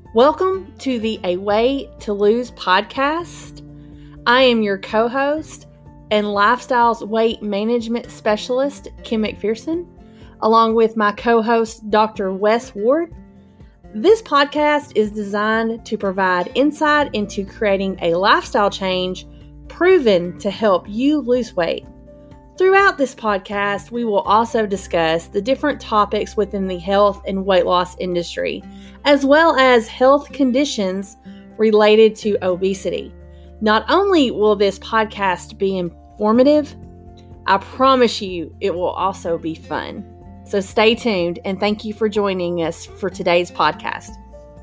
Welcome to the A Way to Lose podcast. I am your co-host and Lifestyles Weight Management Specialist, Kim McPherson, along with my co-host, Dr. Wes Ward. This podcast is designed to provide insight into creating a lifestyle change proven to help you lose weight. Throughout this podcast, we will also discuss the different topics within the health and weight loss industry, as well as health conditions related to obesity. Not only will this podcast be informative, I promise you it will also be fun. So stay tuned and thank you for joining us for today's podcast.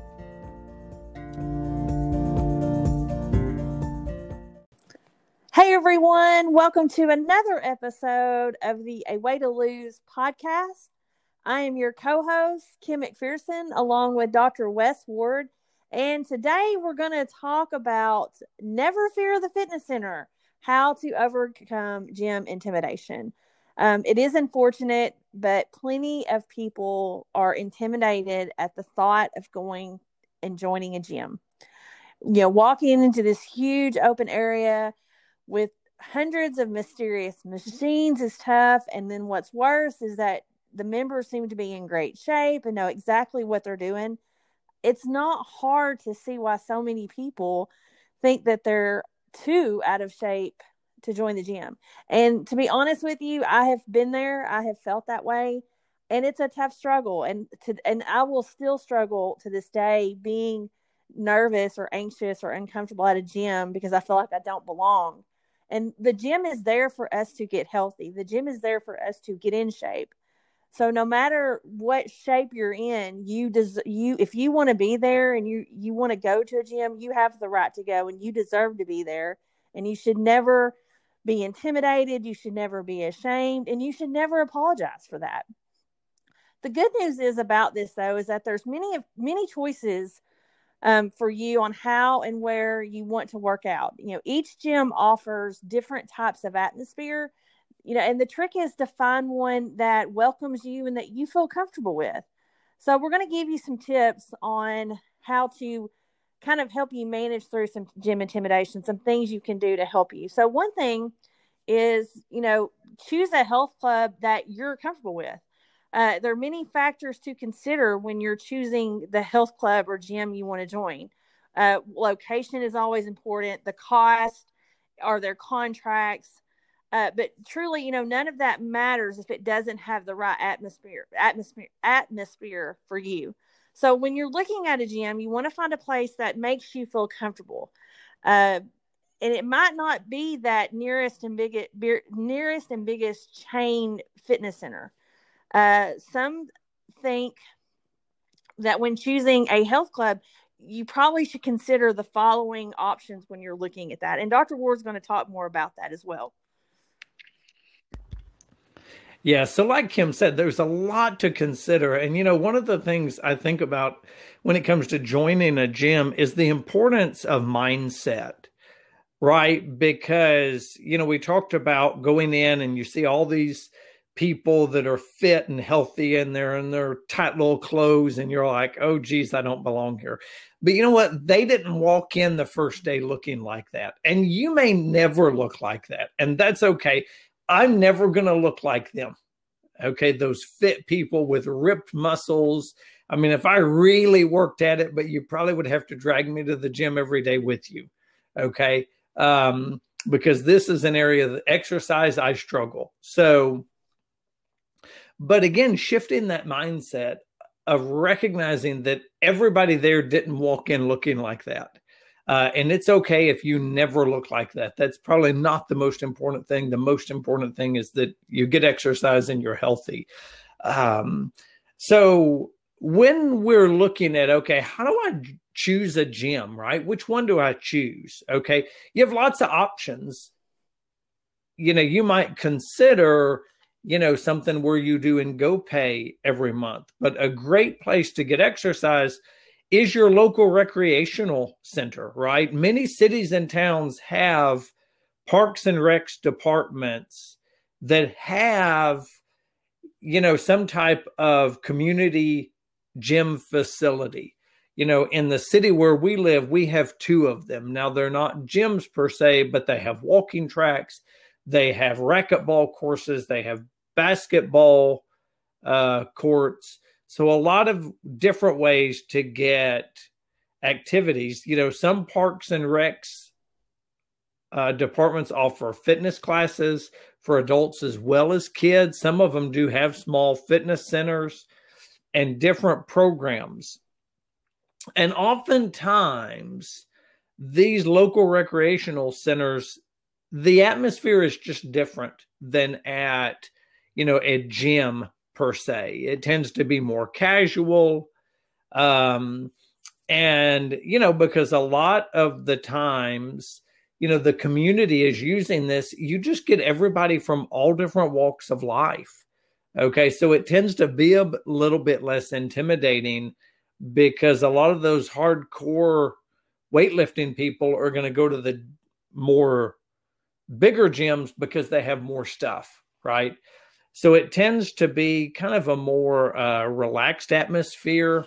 Hey everyone, welcome to another episode of the A Way to Lose podcast. I am your co-host, Kim McPherson, along with Dr. Wes Ward. And today we're going to talk about Never Fear the Fitness Center, how to overcome gym intimidation. It is unfortunate, but plenty of people are intimidated at the thought of going and joining a gym. You know, walking into this huge open area with hundreds of mysterious machines is tough. And then what's worse is that the members seem to be in great shape and know exactly what they're doing. It's not hard to see why so many people think that they're too out of shape to join the gym. And to be honest with you, I have been there. I have felt that way. And it's a tough struggle. And I will still struggle to this day being nervous or anxious or uncomfortable at a gym because I feel like I don't belong. And the gym is there for us to get healthy. The gym is there for us to get in shape. So no matter what shape you're in, if you want to be there and you want to go to a gym, you have the right to go and you deserve to be there. And you should never be intimidated. You should never be ashamed, and you should never apologize for that. The good news is about this, though, is that there's many choices for you on how and where you want to work out. You know, each gym offers different types of atmosphere, and the trick is to find one that welcomes you and that you feel comfortable with. So we're going to give you some tips on how to kind of help you manage through some gym intimidation, some things you can do to help you. So one thing is, choose a health club that you're comfortable with. There are many factors to consider when you're choosing the health club or gym you want to join. Location is always important. The cost, are there contracts? But truly, none of that matters if it doesn't have the right atmosphere for you. So when you're looking at a gym, you want to find a place that makes you feel comfortable. And it might not be that nearest and biggest chain fitness center. Some think that when choosing a health club, you probably should consider the following options when you're looking at that. And Dr. Ward's going to talk more about that as well. Yeah, so like Kim said, there's a lot to consider. And, one of the things I think about when it comes to joining a gym is the importance of mindset, right? Because, we talked about going in and you see all these people that are fit and healthy and they're in their tight little clothes and you're like, oh, geez, I don't belong here. But you know what? They didn't walk in the first day looking like that. And you may never look like that. And that's okay. I'm never going to look like them. Okay. Those fit people with ripped muscles. I mean, if I really worked at it, but you probably would have to drag me to the gym every day with you. Okay. Because this is an area of exercise I struggle. So, but again, shifting that mindset of recognizing that everybody there didn't walk in looking like that. And it's okay if you never look like that. That's probably not the most important thing. The most important thing is that you get exercise and you're healthy. So when we're looking at, okay, how do I choose a gym, right? Which one do I choose? Okay. You have lots of options. You might consider, something where you do and go pay every month, but a great place to get exercise is your local recreational center, right? Many cities and towns have parks and recs departments that have, some type of community gym facility. In the city where we live, we have two of them. Now, they're not gyms per se, but they have walking tracks. They have racquetball courses. They have basketball courts. So a lot of different ways to get activities. Some parks and recs departments offer fitness classes for adults as well as kids. Some of them do have small fitness centers and different programs. And oftentimes, these local recreational centers, the atmosphere is just different than at, a gym per se. It tends to be more casual. And, because a lot of the times, the community is using this, you just get everybody from all different walks of life. Okay. So it tends to be a little bit less intimidating because a lot of those hardcore weightlifting people are going to go to the more bigger gyms because they have more stuff, right? So it tends to be kind of a more relaxed atmosphere.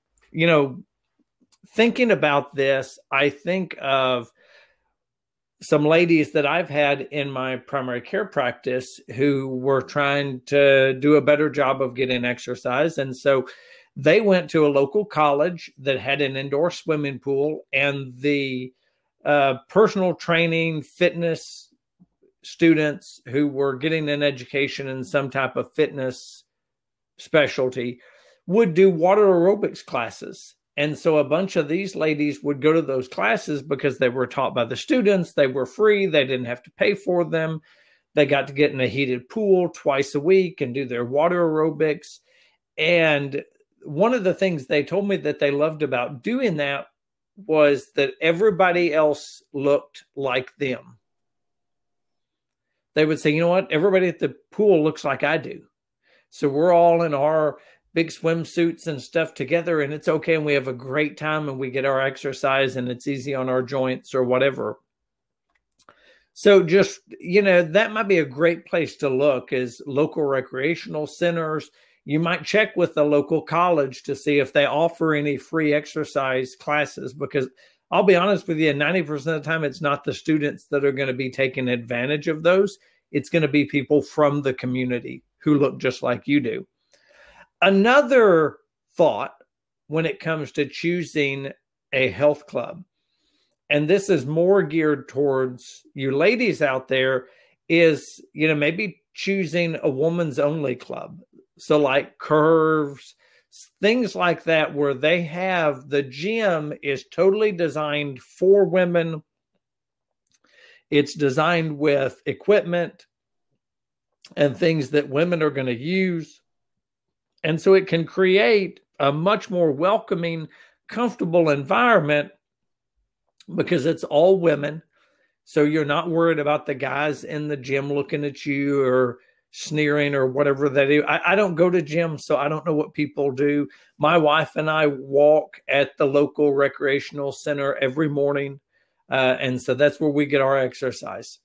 Thinking about this, I think of some ladies that I've had in my primary care practice who were trying to do a better job of getting exercise. And so they went to a local college that had an indoor swimming pool, and the personal training fitness students who were getting an education in some type of fitness specialty would do water aerobics classes. And so a bunch of these ladies would go to those classes because they were taught by the students. They were free. They didn't have to pay for them. They got to get in a heated pool twice a week and do their water aerobics. And one of the things they told me that they loved about doing that was that everybody else looked like them. They would say, you know what? Everybody at the pool looks like I do. So we're all in our big swimsuits and stuff together, and it's okay, and we have a great time, and we get our exercise, and it's easy on our joints or whatever. So just, that might be a great place to look, is local recreational centers. You might check with the local college to see if they offer any free exercise classes, because I'll be honest with you, 90% of the time, it's not the students that are going to be taking advantage of those. It's going to be people from the community who look just like you do. Another thought when it comes to choosing a health club, and this is more geared towards you ladies out there, is, maybe choosing a woman's only club. So like Curves, things like that, where they have the gym is totally designed for women. It's designed with equipment and things that women are going to use. And so it can create a much more welcoming, comfortable environment because it's all women. So you're not worried about the guys in the gym looking at you or sneering or whatever they do. I don't go to gyms, so I don't know what people do. My wife and I walk at the local recreational center every morning. And so that's where we get our exercise.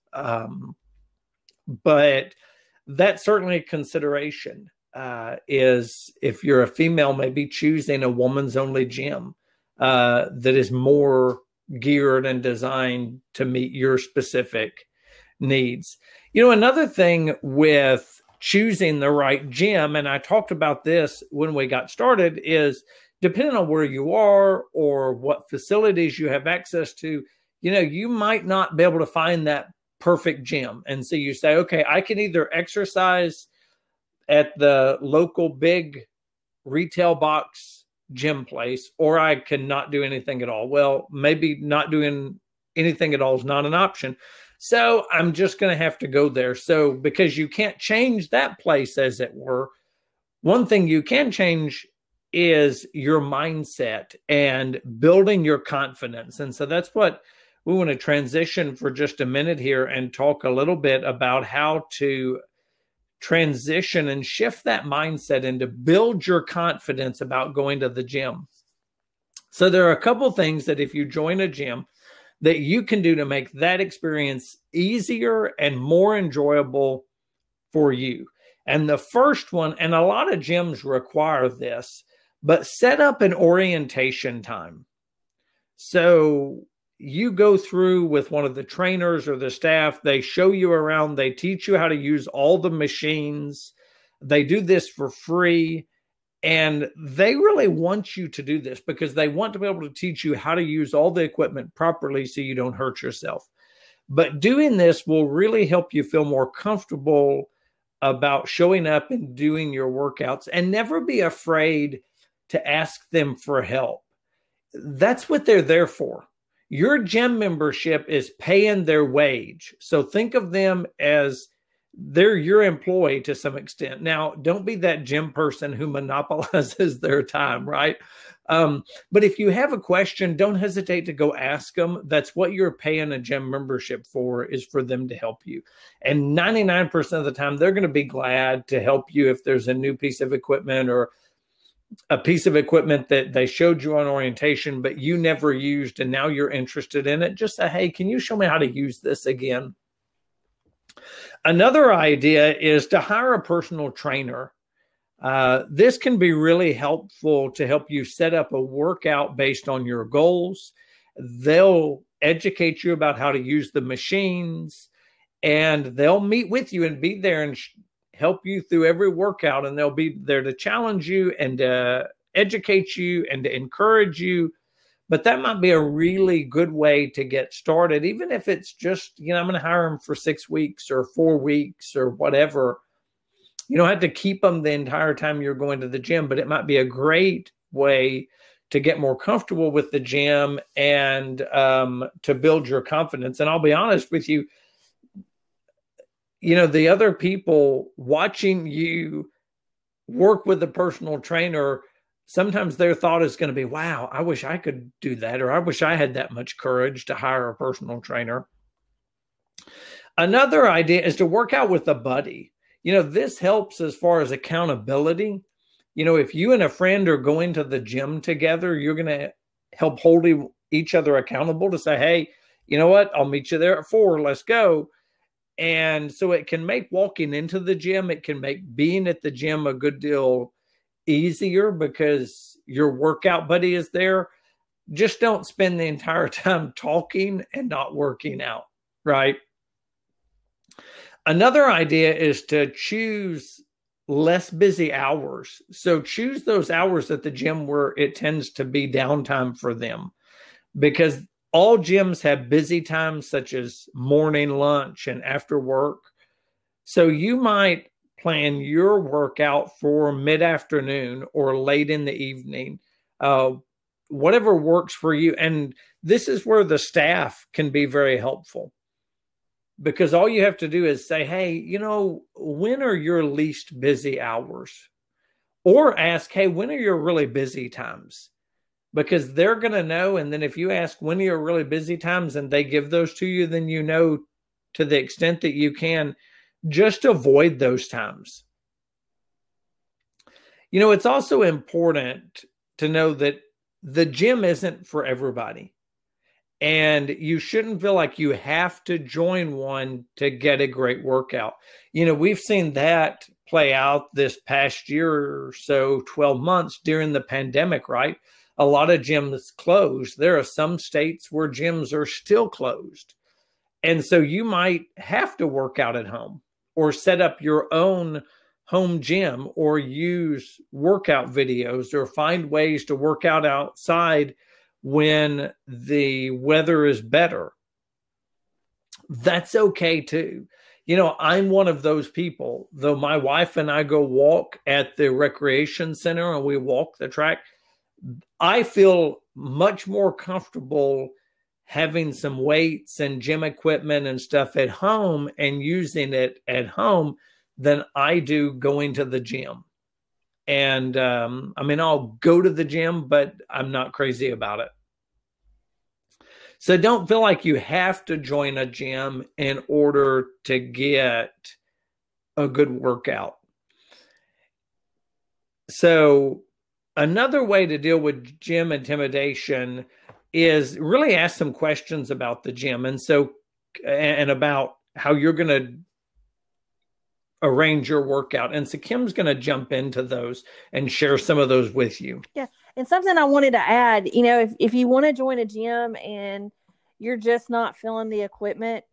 But that's certainly a consideration. Is if you're a female, maybe choosing a woman's only gym that is more geared and designed to meet your specific needs. Another thing with choosing the right gym, and I talked about this when we got started, is depending on where you are or what facilities you have access to, you might not be able to find that perfect gym. And so you say, okay, I can either exercise at the local big retail box gym place, or I cannot do anything at all. Well, maybe not doing anything at all is not an option. So I'm just going to have to go there. So because you can't change that place, as it were, one thing you can change is your mindset and building your confidence. And so that's what we want to transition for just a minute here and talk a little bit about how to transition and shift that mindset and to build your confidence about going to the gym. So there are a couple things that if you join a gym that you can do to make that experience easier and more enjoyable for you. And the first one, and a lot of gyms require this, but set up an orientation time. So you go through with one of the trainers or the staff, they show you around, they teach you how to use all the machines. They do this for free. And they really want you to do this because they want to be able to teach you how to use all the equipment properly so you don't hurt yourself. But doing this will really help you feel more comfortable about showing up and doing your workouts, and never be afraid to ask them for help. That's what they're there for. Your gym membership is paying their wage. So think of them as they're your employee to some extent. Now, don't be that gym person who monopolizes their time, right? But if you have a question, don't hesitate to go ask them. That's what you're paying a gym membership for, is for them to help you. And 99% of the time, they're going to be glad to help you if there's a new piece of equipment or a piece of equipment that they showed you on orientation, but you never used, and now you're interested in it. Just say, hey, can you show me how to use this again? Another idea is to hire a personal trainer. This can be really helpful to help you set up a workout based on your goals. They'll educate you about how to use the machines, and they'll meet with you and be there and help you through every workout. And they'll be there to challenge you and to educate you and to encourage you. But that might be a really good way to get started, even if it's just, I'm going to hire them for 6 weeks or 4 weeks or whatever. You don't have to keep them the entire time you're going to the gym, but it might be a great way to get more comfortable with the gym and to build your confidence. And I'll be honest with you, the other people watching you work with a personal trainer, sometimes their thought is going to be, wow, I wish I could do that, or I wish I had that much courage to hire a personal trainer. Another idea is to work out with a buddy. This helps as far as accountability. If you and a friend are going to the gym together, you're going to help hold each other accountable to say, hey, you know what? I'll meet you there at 4. Let's go. And so it can make walking into the gym, it can make being at the gym a good deal easier because your workout buddy is there. Just don't spend the entire time talking and not working out, right? Another idea is to choose less busy hours. So choose those hours at the gym where it tends to be downtime for them, because all gyms have busy times such as morning, lunch, and after work. So you might plan your workout for mid-afternoon or late in the evening, whatever works for you. And this is where the staff can be very helpful, because all you have to do is say, hey, when are your least busy hours? Or ask, hey, when are your really busy times? Because they're going to know. And then if you ask when are your really busy times and they give those to you, then to the extent that you can, just avoid those times. It's also important to know that the gym isn't for everybody. And you shouldn't feel like you have to join one to get a great workout. We've seen that play out this past year or so, 12 months during the pandemic, right? A lot of gyms closed. There are some states where gyms are still closed. And so you might have to work out at home or set up your own home gym or use workout videos or find ways to work out outside when the weather is better. That's okay too. I'm one of those people, though my wife and I go walk at the recreation center and we walk the track. I feel much more comfortable having some weights and gym equipment and stuff at home and using it at home than I do going to the gym. And I'll go to the gym, but I'm not crazy about it. So don't feel like you have to join a gym in order to get a good workout. So another way to deal with gym intimidation is really ask some questions about the gym. And about how you're going to arrange your workout. And so Kim's going to jump into those and share some of those with you. Yeah. And something I wanted to add, if you want to join a gym and you're just not feeling the equipment,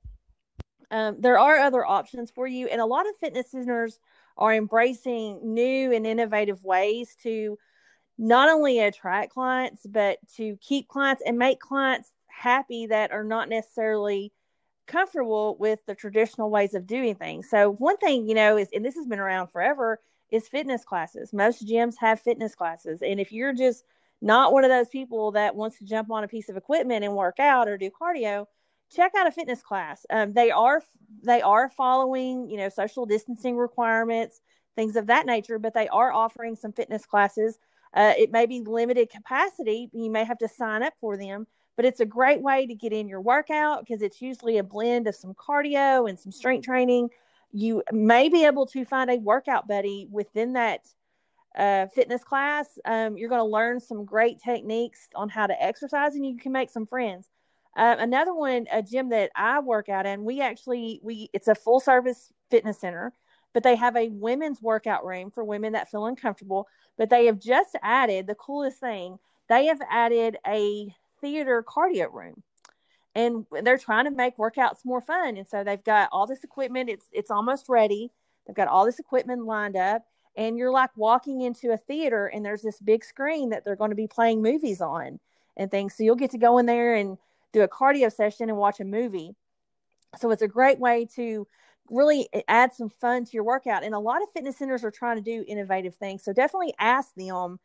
there are other options for you. And a lot of fitness centers are embracing new and innovative ways to not only attract clients, but to keep clients and make clients happy that are not necessarily comfortable with the traditional ways of doing things. So one thing, is, and this has been around forever, is fitness classes. Most gyms have fitness classes. And if you're just not one of those people that wants to jump on a piece of equipment and work out or do cardio, check out a fitness class. They are following, social distancing requirements, things of that nature, but they are offering some fitness classes. It may be limited capacity. You may have to sign up for them, but it's a great way to get in your workout because it's usually a blend of some cardio and some strength training. You may be able to find a workout buddy within that fitness class. You're going to learn some great techniques on how to exercise, and you can make some friends. Another one, a gym that I work out in, it's a full service fitness center, but they have a women's workout room for women that feel uncomfortable. But they have just added the coolest thing. They have added a theater cardio room, and they're trying to make workouts more fun. And so they've got all this equipment. It's almost ready. They've got all this equipment lined up, and you're like walking into a theater, and there's this big screen that they're going to be playing movies on and things. So you'll get to go in there and do a cardio session and watch a movie. So it's a great way to really add some fun to your workout. And a lot of fitness centers are trying to do innovative things. So definitely ask them,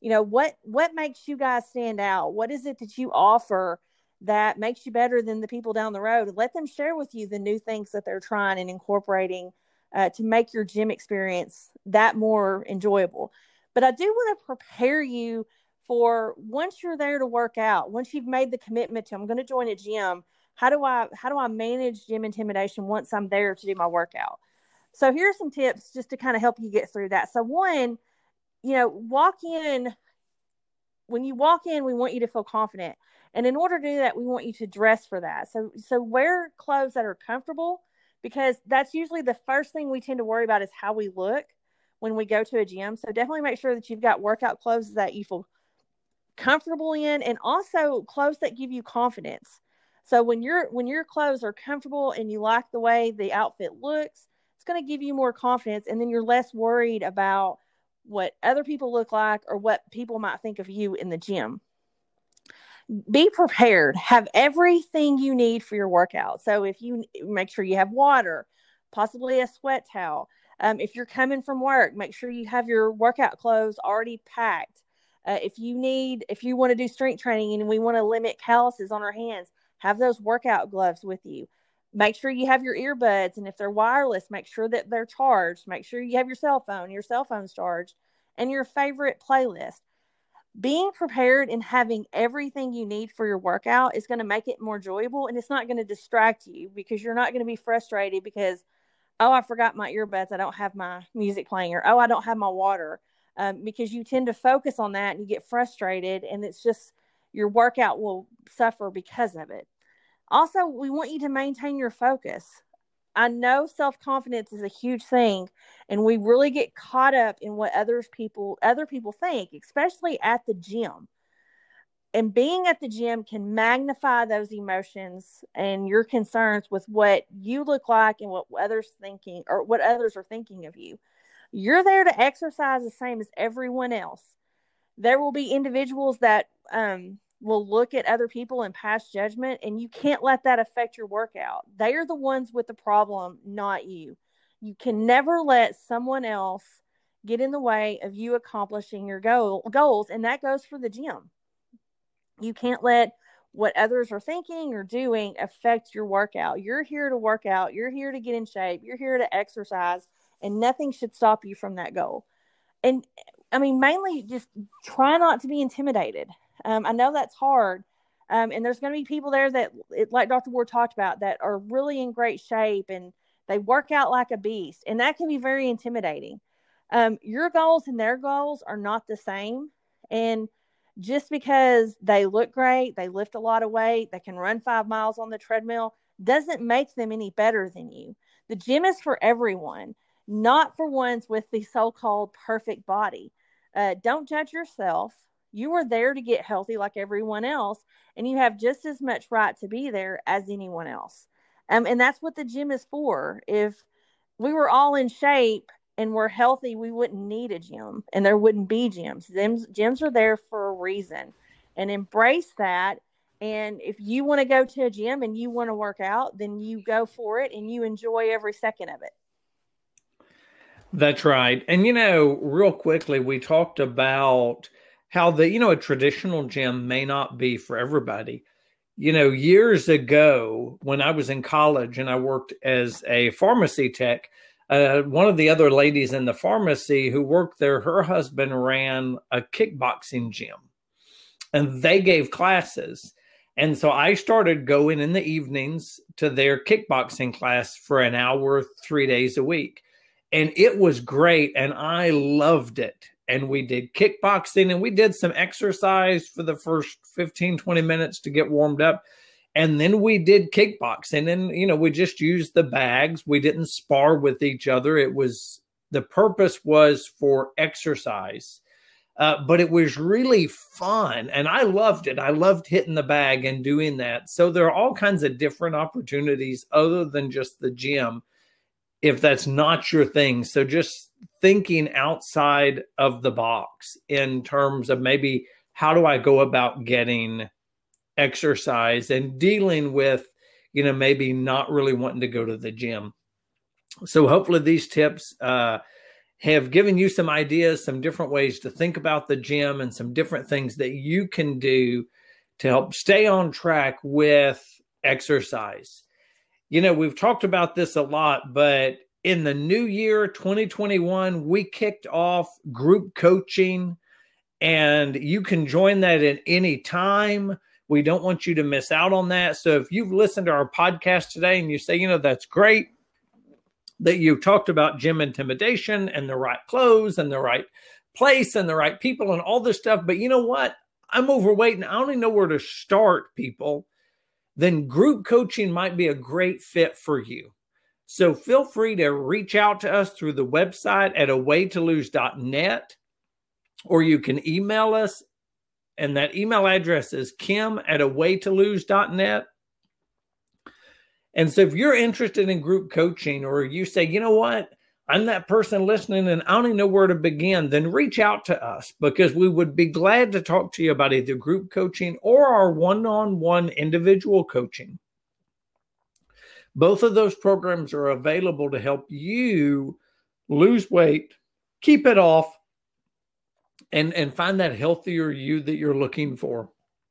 what makes you guys stand out? What is it that you offer that makes you better than the people down the road? Let them share with you the new things that they're trying and incorporating to make your gym experience that more enjoyable. But I do want to prepare you for once you're there to work out, once you've made the commitment to, I'm going to join a gym. How do I manage gym intimidation once I'm there to do my workout? So here's some tips just to kind of help you get through that. So one, walk in. When you walk in, we want you to feel confident. And in order to do that, we want you to dress for that. So wear clothes that are comfortable, because that's usually the first thing we tend to worry about is how we look when we go to a gym. So definitely make sure that you've got workout clothes that you feel comfortable in, and also clothes that give you confidence. So when your clothes are comfortable and you like the way the outfit looks, it's going to give you more confidence, and then you're less worried about what other people look like or what people might think of you in the gym. Be prepared. Have everything you need for your workout. So if you make sure you have water, possibly a sweat towel. If you're coming from work, make sure you have your workout clothes already packed. If you want to do strength training and we want to limit calluses on our hands, have those workout gloves with you. Make sure you have your earbuds, and if they're wireless, make sure that they're charged. Make sure you have your cell phone's charged, and your favorite playlist. Being prepared and having everything you need for your workout is going to make it more enjoyable, and it's not going to distract you because you're not going to be frustrated because, oh, I forgot my earbuds. I don't have my music playing, or, oh, I don't have my water. Because you tend to focus on that and you get frustrated, and it's just your workout will suffer because of it. Also, we want you to maintain your focus. I know self-confidence is a huge thing, and we really get caught up in what other people think, especially at the gym. And being at the gym can magnify those emotions and your concerns with what you look like and what others are thinking of you. You're there to exercise the same as everyone else. There will be individuals that will look at other people and pass judgment, and you can't let that affect your workout. They are the ones with the problem, not you. You can never let someone else get in the way of you accomplishing your goals, and that goes for the gym. You can't let what others are thinking or doing affect your workout. You're here to work out. You're here to get in shape. You're here to exercise, and nothing should stop you from that goal. And I mean, mainly just try not to be intimidated. I know that's hard. And there's going to be people there that, like Dr. Ward talked about, that are really in great shape and they work out like a beast. And that can be very intimidating. Your goals and their goals are not the same. And just because they look great, they lift a lot of weight, they can run 5 miles on the treadmill, doesn't make them any better than you. The gym is for everyone. not for ones with the so-called perfect body. Don't judge yourself. You are there to get healthy like everyone else, and you have just as much right to be there as anyone else. And that's what the gym is for. If we were all in shape and we're healthy, we wouldn't need a gym, and there wouldn't be gyms. Gyms are there for a reason, and embrace that. And if you want to go to a gym and you want to work out, then you go for it and you enjoy every second of it. That's right. And, real quickly, we talked about how a traditional gym may not be for everybody. Years ago, when I was in college and I worked as a pharmacy tech, one of the other ladies in the pharmacy who worked there, her husband ran a kickboxing gym and they gave classes. And so I started going in the evenings to their kickboxing class for an hour, 3 days a week. And it was great. And I loved it. And we did kickboxing and we did some exercise for the first 15, 20 minutes to get warmed up. And then we did kickboxing and, we just used the bags. We didn't spar with each other. The purpose was for exercise. But it was really fun and I loved it. I loved hitting the bag and doing that. So there are all kinds of different opportunities other than just the gym, if that's not your thing. So just thinking outside of the box in terms of maybe how do I go about getting exercise and dealing with, maybe not really wanting to go to the gym. So hopefully these tips have given you some ideas, some different ways to think about the gym and some different things that you can do to help stay on track with exercise. We've talked about this a lot, but in the new year, 2021, we kicked off group coaching and you can join that at any time. We don't want you to miss out on that. So if you've listened to our podcast today and you say, that's great that you talked about gym intimidation and the right clothes and the right place and the right people and all this stuff, but you know what? I'm overweight and I don't even know where to start, people. Then group coaching might be a great fit for you. So feel free to reach out to us through the website at awaytolose.net, or you can email us, and that email address is kim@awaytolose.net. And so if you're interested in group coaching, or you say, you know what, I'm that person listening and I don't even know where to begin, then reach out to us because we would be glad to talk to you about either group coaching or our one-on-one individual coaching. Both of those programs are available to help you lose weight, keep it off, and find that healthier you that you're looking for.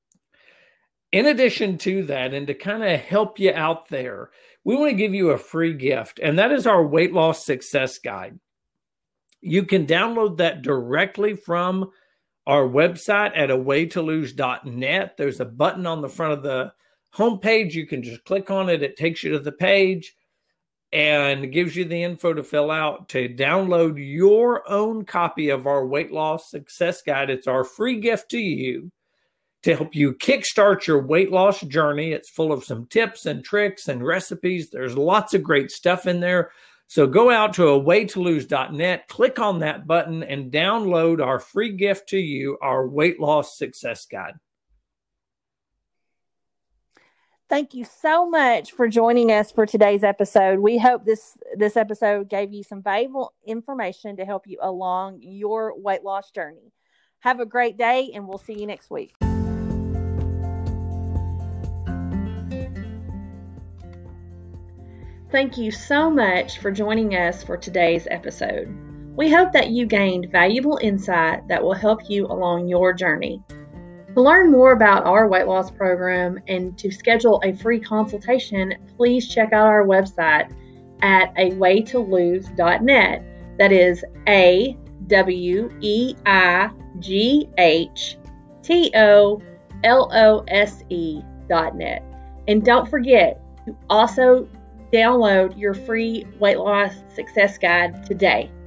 In addition to that, and to kind of help you out there, we want to give you a free gift, and that is our weight loss success guide. You can download that directly from our website at awaytolose.net. There's a button on the front of the homepage. You can just click on it. It takes you to the page and gives you the info to fill out to download your own copy of our weight loss success guide. It's our free gift to you to help you kickstart your weight loss journey. It's full of some tips and tricks and recipes. There's lots of great stuff in there. So go out to awaytolose.net, click on that button, and download our free gift to you, our weight loss success guide. Thank you so much for joining us for today's episode. We hope this episode gave you some valuable information to help you along your weight loss journey. Have a great day, and we'll see you next week. Thank you so much for joining us for today's episode. We hope that you gained valuable insight that will help you along your journey. To learn more about our weight loss program and to schedule a free consultation, please check out our website at awaytolose.net. That is awaytolose.net. And don't forget to also download your free weight loss success guide today.